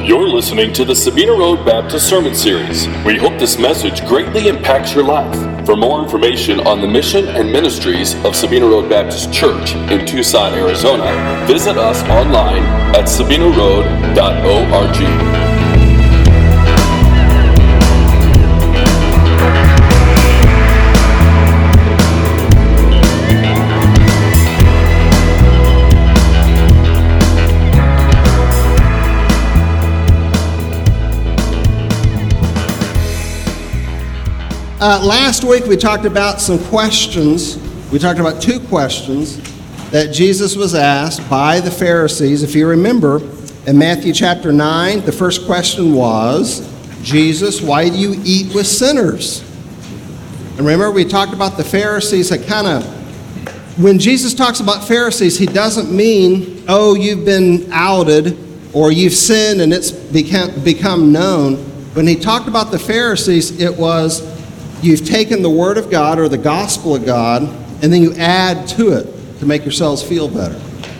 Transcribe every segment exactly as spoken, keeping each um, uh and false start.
You're listening to the Sabina Road Baptist Sermon Series. We hope this message greatly impacts your life. For more information on the mission and ministries of Sabina Road Baptist Church in Tucson, Arizona, visit us online at sabina road dot org. Uh, last week we talked about some questions. We talked about two questions that Jesus was asked by the Pharisees. If you remember, in Matthew chapter nine, the first question was, Jesus, why do you eat with sinners? And remember, we talked about the Pharisees that kind of, when Jesus talks about Pharisees, he doesn't mean, oh, you've been outed or you've sinned and it's become, become known. When he talked about the Pharisees, it was, you've taken the Word of God or the Gospel of God, and then you add to it to make yourselves feel better.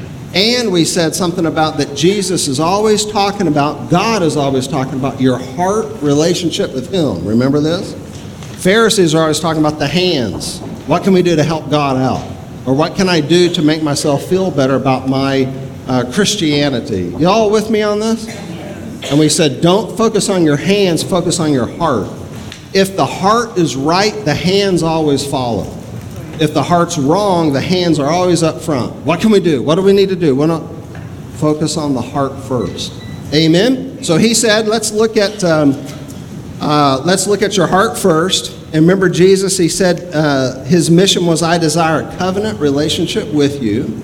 And we said something about that Jesus is always talking about, God is always talking about your heart relationship with Him. Remember this? Pharisees are always talking about the hands. What can we do to help God out? Or what can I do to make myself feel better about my uh, Christianity? You all with me on this? And we said, don't focus on your hands, focus on your heart. If the heart is right, the hands always follow. If the heart's wrong, the hands are always up front. What can we do? What do we need to do? Why not focus on the heart first? Amen? So he said, let's look at um, uh, let's look at your heart first. And remember Jesus, he said uh, his mission was, I desire a covenant relationship with you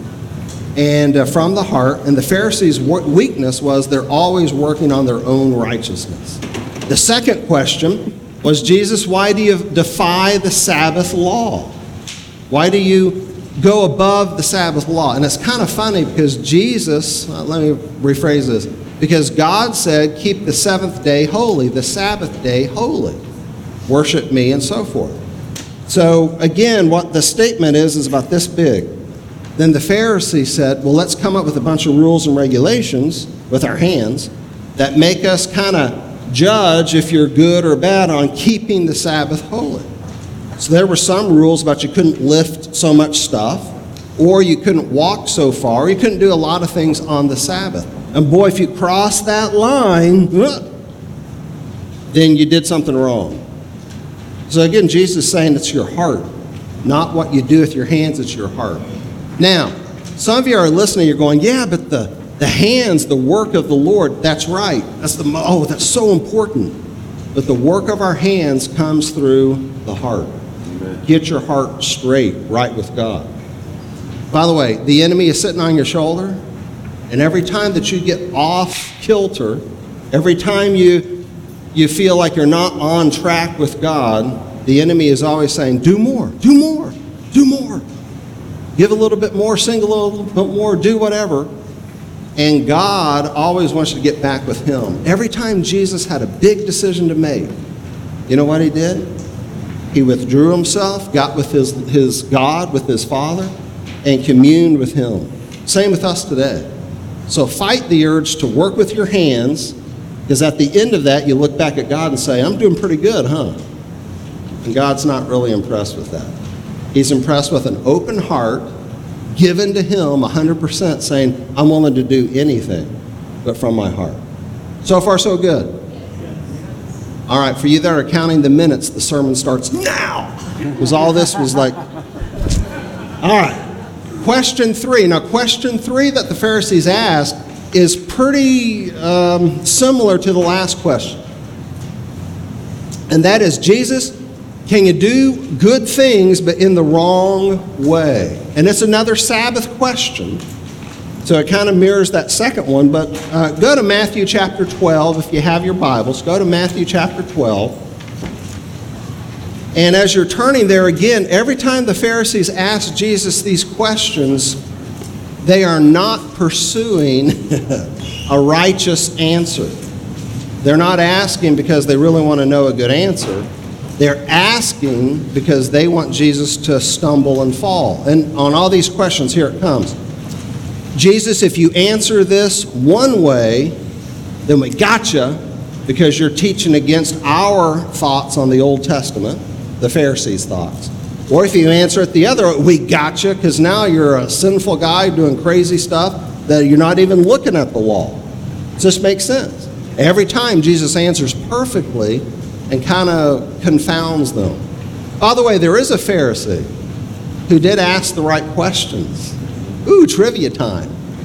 and uh, from the heart. And the Pharisees' weakness was they're always working on their own righteousness. The second question was, Jesus, why do you defy the Sabbath law? Why do you go above the Sabbath law? And it's kind of funny because Jesus, uh, let me rephrase this, because God said, keep the seventh day holy, the Sabbath day holy. Worship me and so forth. So again, what the statement is, is about this big. Then the Pharisees said, well, let's come up with a bunch of rules and regulations with our hands that make us kind of judge if you're good or bad on keeping the Sabbath holy. So there were some rules about you couldn't lift so much stuff, or you couldn't walk so far, or you couldn't do a lot of things on the Sabbath. And boy, if you cross that line, then you did something wrong. So again, Jesus is saying it's your heart, not what you do with your hands, it's your heart. Now, some of you are listening, you're going, yeah, but the The hands, the work of the Lord, that's right. That's the oh, that's so important. But the work of our hands comes through the heart. Amen. Get your heart straight, right with God. By the way, the enemy is sitting on your shoulder, and every time that you get off kilter, every time you you feel like you're not on track with God, the enemy is always saying, do more, do more, do more. Give a little bit more, sing a little bit more, do whatever. And God always wants you to get back with Him. Every time Jesus had a big decision to make, you know what He did? He withdrew Himself, got with his, his God, with His Father, and communed with Him. Same with us today. So fight the urge to work with your hands, because at the end of that, you look back at God and say, I'm doing pretty good, huh? And God's not really impressed with that. He's impressed with an open heart, given to Him one hundred percent, saying, I'm willing to do anything, but from my heart. So far, so good. All right, for you that are counting the minutes, the sermon starts now. Because all this was like, all right. Question three. Now, question three that the Pharisees asked is pretty um, similar to the last question. And that is, Jesus, can you do good things but in the wrong way? And it's another Sabbath question. So it kind of mirrors that second one. But uh, go to Matthew chapter twelve if you have your Bibles. Go to Matthew chapter twelve. And as you're turning there again, every time the Pharisees ask Jesus these questions, they are not pursuing a righteous answer. They're not asking because they really want to know a good answer. They're asking because they want Jesus to stumble and fall. And on all these questions, here it comes. Jesus, if you answer this one way, then we gotcha because you're teaching against our thoughts on the Old Testament, the Pharisees' thoughts. Or if you answer it the other, we gotcha because now you're a sinful guy doing crazy stuff that you're not even looking at the law. It just makes sense. Every time Jesus answers perfectly and kind of confounds them. By the way, there is a Pharisee who did ask the right questions. Ooh, trivia time.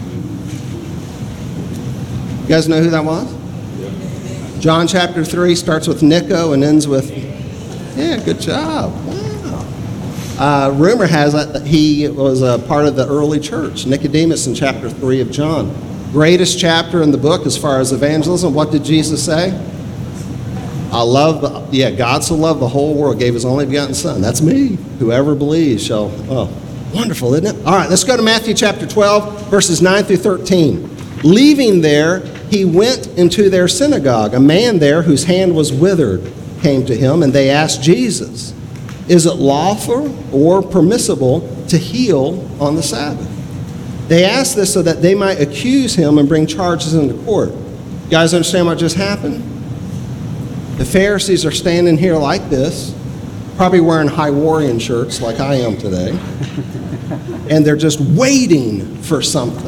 You guys know who that was? John chapter three starts with Nico and ends with, yeah, good job. Wow. Uh, rumor has it that he was a part of the early church, Nicodemus in chapter three of John. Greatest chapter in the book as far as evangelism. What did Jesus say? I love, the, yeah, God so loved the whole world, gave his only begotten son. That's me. Whoever believes shall, oh, wonderful, isn't it? All right, let's go to Matthew chapter twelve, verses nine through thirteen. Leaving there, he went into their synagogue. A man there whose hand was withered came to him, and they asked Jesus, is it lawful or permissible to heal on the Sabbath? They asked this so that they might accuse him and bring charges into court. You guys understand what just happened? The Pharisees are standing here like this, probably wearing Hywarian shirts like I am today, and they're just waiting for something.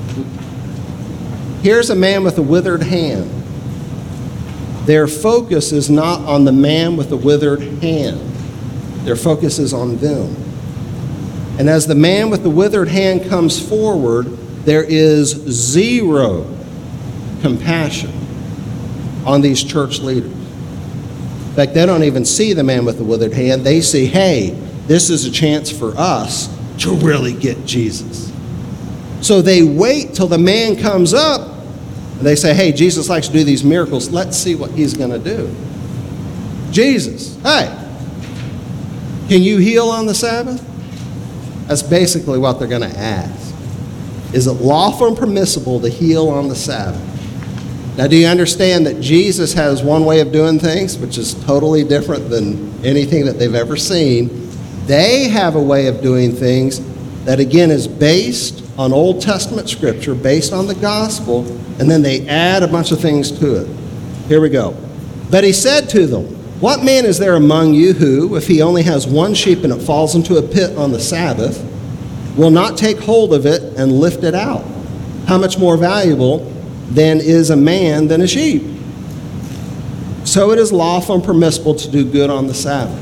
Here's a man with a withered hand. Their focus is not on the man with the withered hand. Their focus is on them. And as the man with the withered hand comes forward, there is zero compassion on these church leaders. In fact, they don't even see the man with the withered hand. They see, hey, this is a chance for us to really get Jesus. So they wait till the man comes up, and they say, hey, Jesus likes to do these miracles. Let's see what he's going to do. Jesus, hey, can you heal on the Sabbath? That's basically what they're going to ask. Is it lawful and permissible to heal on the Sabbath? Now, do you understand that Jesus has one way of doing things, which is totally different than anything that they've ever seen? They have a way of doing things that, again, is based on Old Testament scripture, based on the gospel, and then they add a bunch of things to it. Here we go. But he said to them, what man is there among you who, if he only has one sheep and it falls into a pit on the Sabbath, will not take hold of it and lift it out? How much more valuable then is a man than a sheep? So it is lawful and permissible to do good on the Sabbath.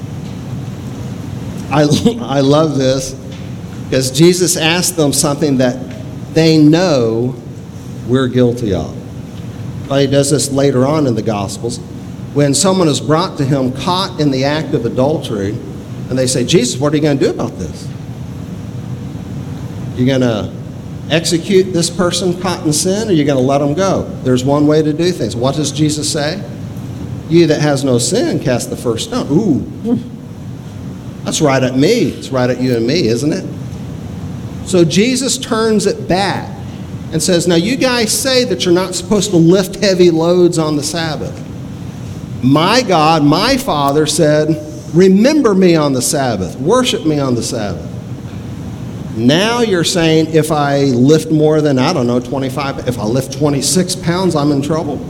I, I love this because Jesus asked them something that they know we're guilty of. Well, he does this later on in the Gospels. When someone is brought to him caught in the act of adultery, and they say, Jesus, what are you going to do about this? You're going to execute this person caught in sin, or you're going to let them go? There's one way to do things. What does Jesus say? You that has no sin, cast the first stone. Ooh, that's right at me. It's right at you and me, isn't it? So Jesus turns it back and says, now you guys say that you're not supposed to lift heavy loads on the Sabbath. My God, my Father said, remember me on the Sabbath, worship me on the Sabbath. Now you're saying if I lift more than, I don't know, twenty-five, if I lift twenty-six pounds, I'm in trouble.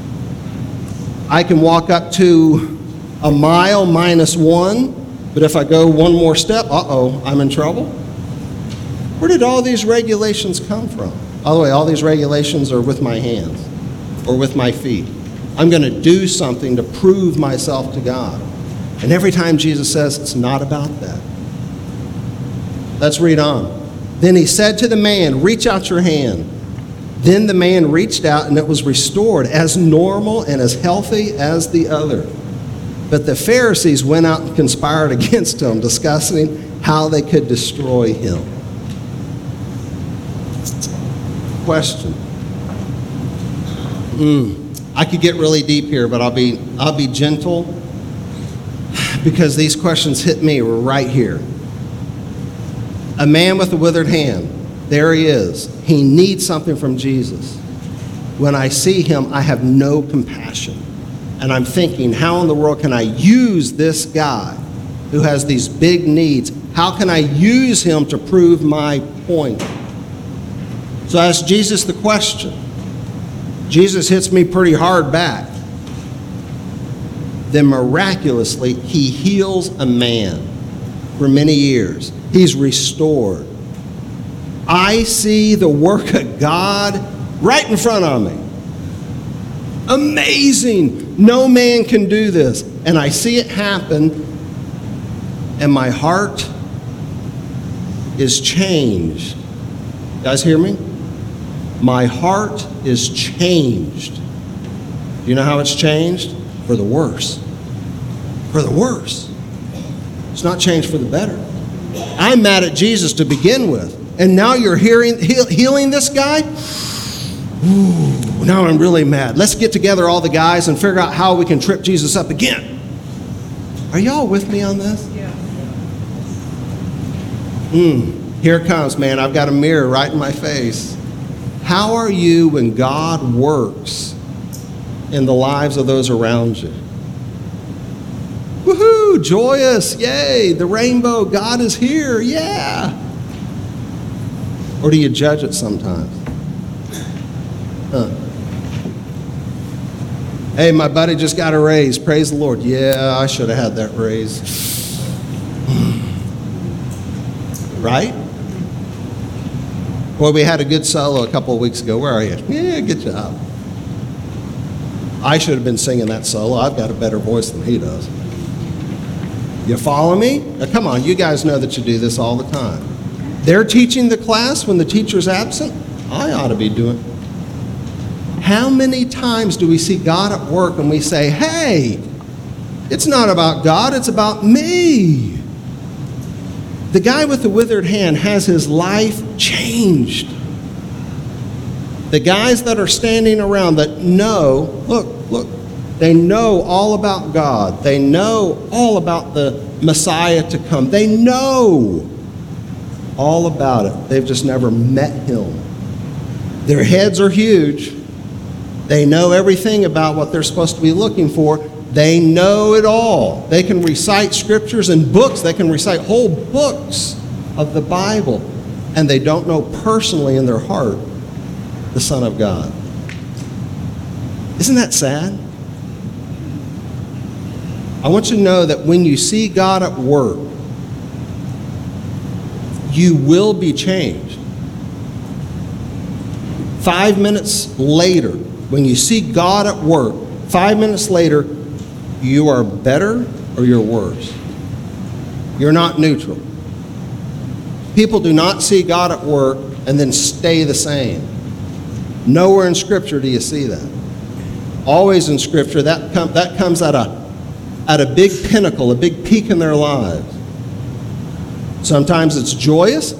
I can walk up to a mile minus one, but if I go one more step, uh-oh, I'm in trouble. Where did all these regulations come from? By the way, all these regulations are with my hands or with my feet. I'm going to do something to prove myself to God. And every time Jesus says it's not about that. Let's read on. Then he said to the man, reach out your hand. Then the man reached out and it was restored as normal and as healthy as the other. But the Pharisees went out and conspired against him, discussing how they could destroy him. Question. Mm. I could get really deep here, but I'll be I'll be gentle because these questions hit me right here. A man with a withered hand, there he is. He needs something from Jesus. When I see him, I have no compassion. And I'm thinking, how in the world can I use this guy who has these big needs? How can I use him to prove my point? So I asked Jesus the question. Jesus hits me pretty hard back. Then miraculously, he heals a man for many years. He's restored. I see the work of God right in front of me. Amazing. No man can do this. And I see it happen, and my heart is changed. You guys hear me? My heart is changed. Do you know how it's changed? For the worse. For the worse. It's not changed for the better. I'm mad at Jesus to begin with. And now you're hearing, heal, healing this guy? Ooh, now I'm really mad. Let's get together, all the guys, and figure out how we can trip Jesus up again. Are y'all with me on this? Yeah. Mm, here it comes, man. I've got a mirror right in my face. How are you when God works in the lives of those around you? Woohoo! Joyous! Yay! The rainbow! God is here! Yeah! Or do you judge it sometimes? Huh. Hey, my buddy just got a raise. Praise the Lord. Yeah, I should have had that raise. Right? Boy, we had a good solo a couple of weeks ago. Where are you? Yeah, good job. I should have been singing that solo. I've got a better voice than he does. You follow me? Now, come on, you guys know that you do this all the time. They're teaching the class when the teacher's absent. I ought to be doing it. How many times do we see God at work and we say, hey, it's not about God, it's about me. The guy with the withered hand has his life changed. The guys that are standing around that know, look, look, they know all about God. They know all about the Messiah to come. They know all about it. They've just never met him. Their heads are huge. They know everything about what they're supposed to be looking for. They know it all. They can recite scriptures and books. They can recite whole books of the Bible. And they don't know personally in their heart the Son of God. Isn't that sad? I want you to know that when you see God at work, you will be changed. Five minutes later, when you see God at work, five minutes later, you are better or you're worse. You're not neutral. People do not see God at work and then stay the same. Nowhere in Scripture do you see that. Always in Scripture, that, com- that comes at a, at a big pinnacle, a big peak in their lives. Sometimes it's joyous.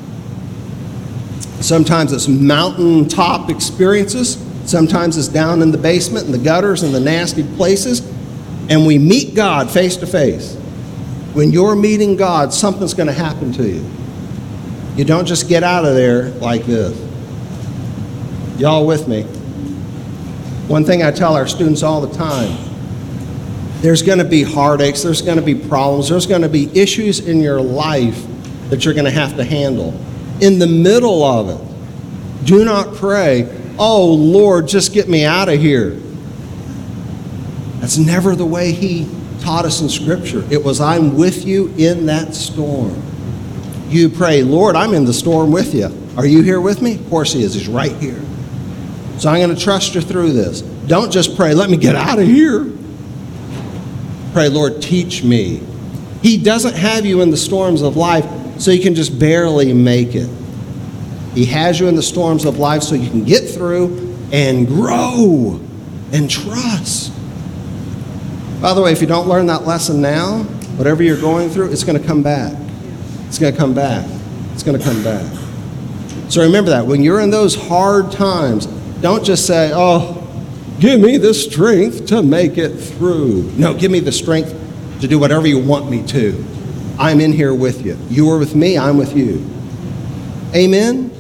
Sometimes it's mountaintop experiences. Sometimes it's down in the basement, in the gutters, in the nasty places. And we meet God face to face. When you're meeting God, something's going to happen to you. You don't just get out of there like this. Y'all with me? One thing I tell our students all the time, there's going to be heartaches, there's going to be problems, there's going to be issues in your life that you're going to have to handle. In the middle of it, do not pray, oh, Lord, just get me out of here. That's never the way he taught us in Scripture. It was, I'm with you in that storm. You pray, Lord, I'm in the storm with you. Are you here with me? Of course he is. He's right here. So I'm going to trust you through this. Don't just pray, let me get out of here. Pray, Lord, teach me. He doesn't have you in the storms of life so you can just barely make it. He has you in the storms of life so you can get through and grow and trust. By the way, if you don't learn that lesson now, whatever you're going through, it's going to come back. It's going to come back. It's going to come back. So remember that. When you're in those hard times, don't just say, oh, give me the strength to make it through. No, give me the strength to do whatever you want me to. I'm in here with you. You are with me, I'm with you. Amen?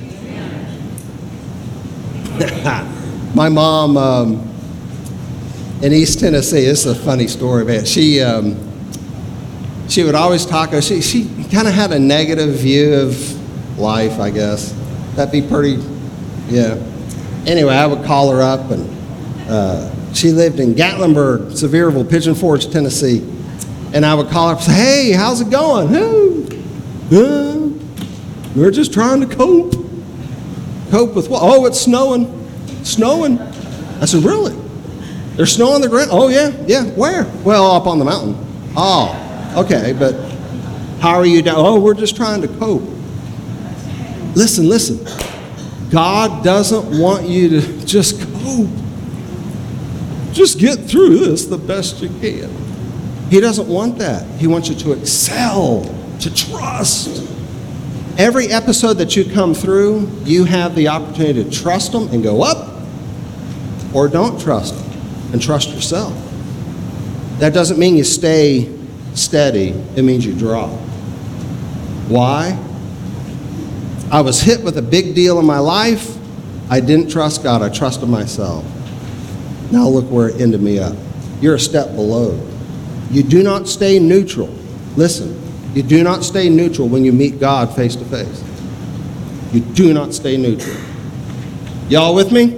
Amen. My mom um, in East Tennessee, this is a funny story, man. She um, she would always talk, she, she kind of had a negative view of life, I guess. That'd be pretty, yeah. anyway, I would call her up, and uh, she lived in Gatlinburg, Sevierville, Pigeon Forge, Tennessee. And I would call her up and say, hey, how's it going? Oh, uh, we're just trying to cope. Cope with what? Oh, it's snowing. Snowing. I said, really? There's snow on the ground? Oh, yeah, yeah. Where? Well, up on the mountain. Oh, okay, but how are you down? Oh, we're just trying to cope. Listen, listen. God doesn't want you to just cope. Just get through this the best you can. He doesn't want that. He wants you to excel, to trust. Every episode that you come through, you have the opportunity to trust Him and go up, or don't trust Him and trust yourself. That doesn't mean you stay steady. It means you drop. Why? I was hit with a big deal in my life. I didn't trust God. I trusted myself. Now look where it ended me up. You're a step below. You do not stay neutral. Listen, you do not stay neutral when you meet God face to face. You do not stay neutral. Y'all with me?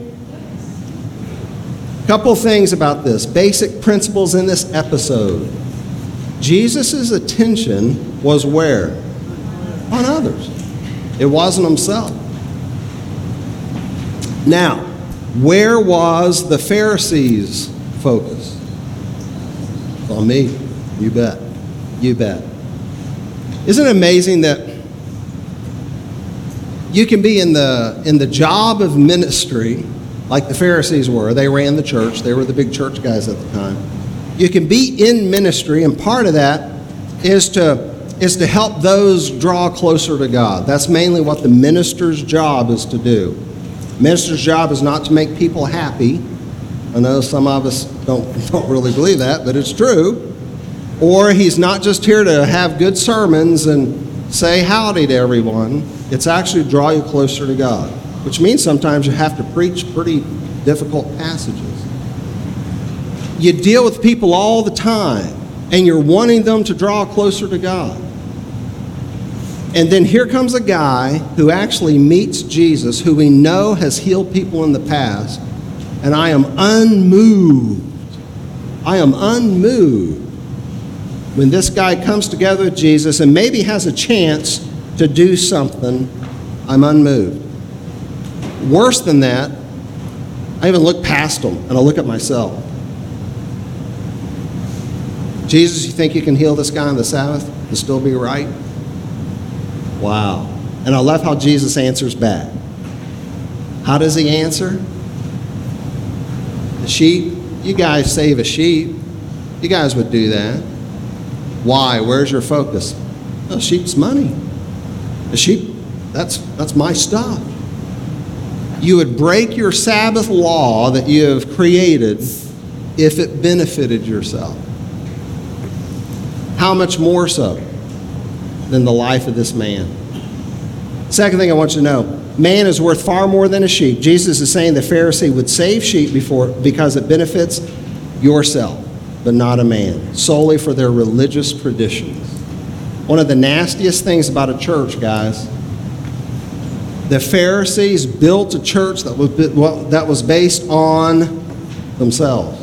Couple things about this. Basic principles in this episode. Jesus' attention was where? On others. It wasn't Himself. Now, where was the Pharisees' focus? On me. You bet. You bet. Isn't it amazing that you can be in the in the job of ministry like the Pharisees were? They ran the church. They were the big church guys at the time. You can be in ministry, and part of that is to is to help those draw closer to God. That's mainly what the minister's job is to do. Minister's job is not to make people happy. I know some of us don't, don't really believe that, but it's true. Or he's not just here to have good sermons and say howdy to everyone. It's actually to draw you closer to God, which means sometimes you have to preach pretty difficult passages. You deal with people all the time, and you're wanting them to draw closer to God. And then here comes a guy who actually meets Jesus, who we know has healed people in the past, and I am unmoved. I am unmoved when this guy comes together with Jesus and maybe has a chance to do something. I'm unmoved. Worse than that, I even look past him and I look at myself. Jesus, you think you can heal this guy on the Sabbath and still be right? Wow. And I love how Jesus answers back. How does he answer? The sheep, you guys save a sheep. You guys would do that. Why? Where's your focus? Oh, sheep's money. The sheep, that's that's my stuff. You would break your Sabbath law that you have created if it benefited yourself. How much more so than the life of this man? Second thing I want you to know, man is worth far more than a sheep. Jesus is saying the Pharisee would save sheep before because it benefits yourself, but not a man, solely for their religious traditions. One of the nastiest things about a church, guys, the Pharisees built a church that was, that was based on themselves,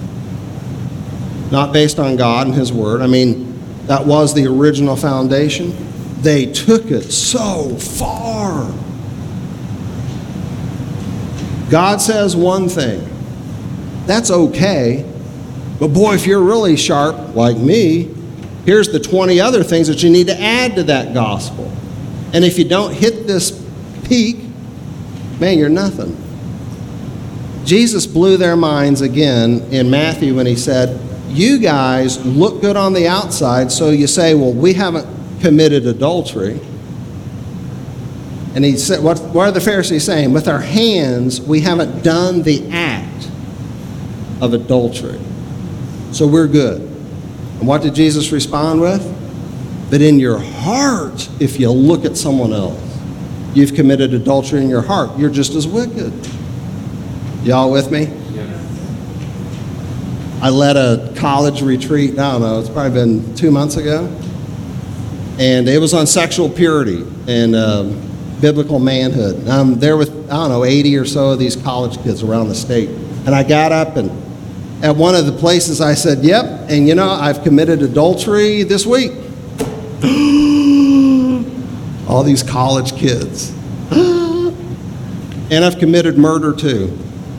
not based on God and His Word. I mean, that was the original foundation. They took it so far. God says one thing. That's okay. But boy, if you're really sharp, like me, here's the twenty other things that you need to add to that gospel. And if you don't hit this peak, man, you're nothing. Jesus blew their minds again in Matthew when He said, you guys look good on the outside, so you say, well, we haven't committed adultery. And He said, what, what are the Pharisees saying? With our hands, we haven't done the act of adultery. So we're good. And what did Jesus respond with? But in your heart, if you look at someone else, you've committed adultery in your heart. You're just as wicked. Y'all with me? Yeah. I led a college retreat, I don't know, it's probably been two months ago. And it was on sexual purity. And um, biblical manhood. I'm there with, I don't know, eighty or so of these college kids around the state. And I got up and at one of the places I said, yep, and you know, I've committed adultery this week. All these college kids. And I've committed murder too.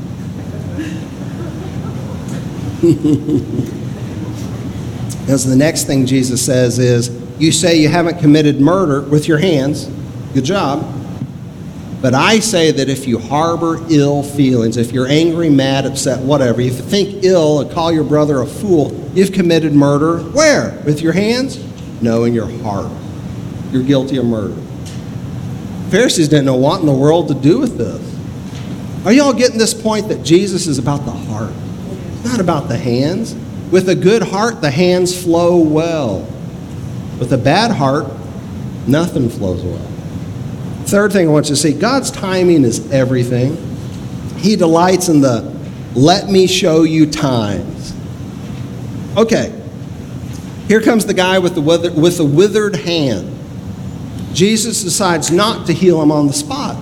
Because the next thing Jesus says is, you say you haven't committed murder with your hands. Good job. But I say that if you harbor ill feelings, if you're angry, mad, upset, whatever, if you think ill and call your brother a fool, you've committed murder. Where? With your hands? No, in your heart. You're guilty of murder. Pharisees didn't know what in the world to do with this. Are you all getting this point that Jesus is about the heart, not about the hands? With a good heart, the hands flow well. With a bad heart, nothing flows well. Third thing I want you to see, God's timing is everything. He delights in the let me show you times. Okay, here comes the guy with the wither, with the withered hand. Jesus decides not to heal him on the spot.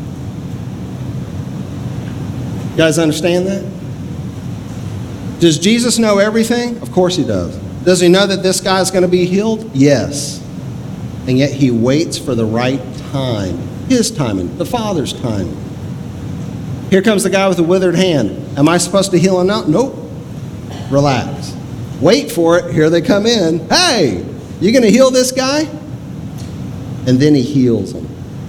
You guys understand that? Does Jesus know everything? Of course he does. Does he know that this guy's going to be healed? Yes. And yet he waits for the right time. His timing, the Father's timing. Here comes the guy with the withered hand. Am I supposed to heal him now? Nope. Relax. Wait for it. Here they come in. Hey, you going to heal this guy? And then he heals him.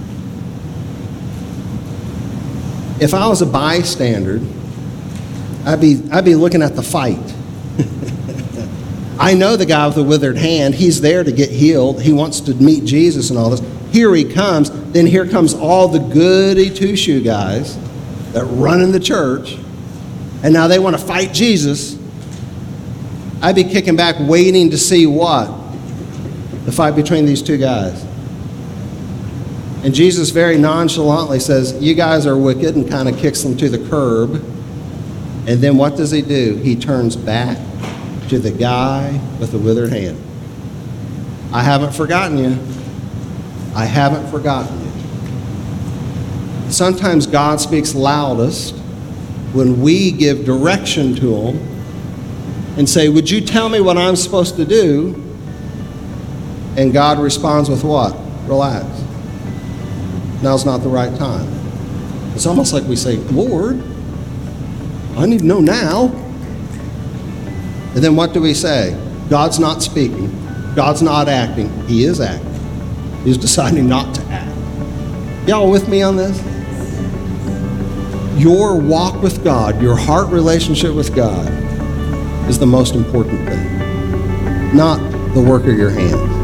If I was a bystander, I'd be, I'd be looking at the fight. I know the guy with the withered hand. He's there to get healed. He wants to meet Jesus and all this. Here he comes. Then here comes all the goody two-shoe guys that run in the church. And now they want to fight Jesus. I'd be kicking back waiting to see what? The fight between these two guys. And Jesus very nonchalantly says, you guys are wicked, and kind of kicks them to the curb. And then what does he do? He turns back to the guy with the withered hand. I haven't forgotten you. I haven't forgotten you. Sometimes God speaks loudest when we give direction to him and say, would you tell me what I'm supposed to do? And God responds with what? Relax. Now's not the right time. It's almost like we say, Lord, I need to know now. And then what do we say? God's not speaking. God's not acting. He is acting. He's deciding not to act. Y'all with me on this? Your walk with God, your heart relationship with God is the most important thing, not the work of your hands.